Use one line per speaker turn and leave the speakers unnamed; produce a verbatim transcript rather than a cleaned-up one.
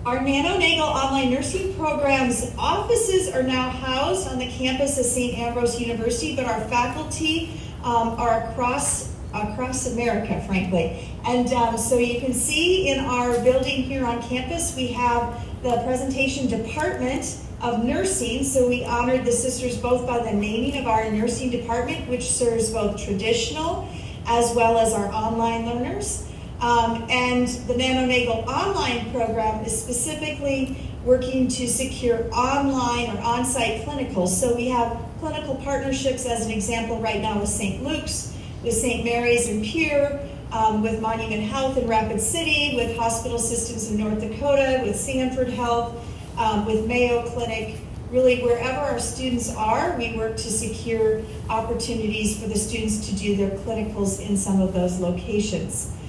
Our Nano Nagle online nursing program's offices are now housed on the campus of Saint Ambrose University, but our faculty um, are across across America, frankly. And um, so you can see in our building here on campus, we have the presentation department of nursing. So we honored the sisters both by the naming of our nursing department, which serves both traditional as well as our online learners. Um, and the Nano Nagle online program is specifically working to secure online or on-site clinicals. So we have clinical partnerships, as an example, right now with Saint Luke's, with Saint Mary's in Pierre, um, with Monument Health in Rapid City, with hospital systems in North Dakota, with Sanford Health, um, with Mayo Clinic. Really, wherever our students are, we work to secure opportunities for the students to do their clinicals in some of those locations.